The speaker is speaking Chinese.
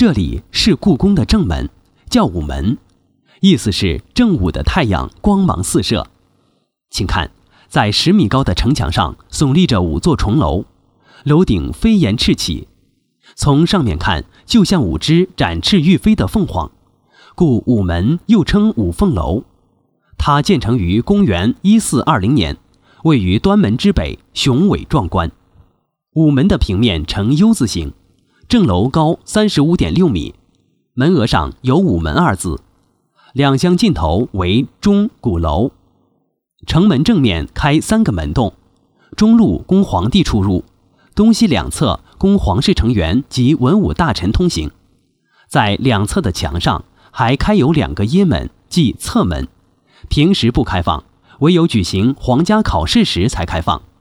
这里是故宫的正门，叫午门，意思是正午的太阳光芒四射。请看，在10米高的城墙上耸立着5座重楼，楼顶飞檐翅起，从上面看就像5只展翅欲飞的凤凰，故午门又称五凤楼。它建成于公元1420年，位于端门之北，雄伟壮观。午门的平面呈 U 字形，正楼高 35.6 米，门额上有午门2字，两厢尽头为钟鼓楼。城门正面开3个门洞，中路供皇帝出入，东西两侧供皇室成员及文武大臣通行。在两侧的墙上还开有2个掖门，即侧门，平时不开放，唯有举行皇家考试时才开放。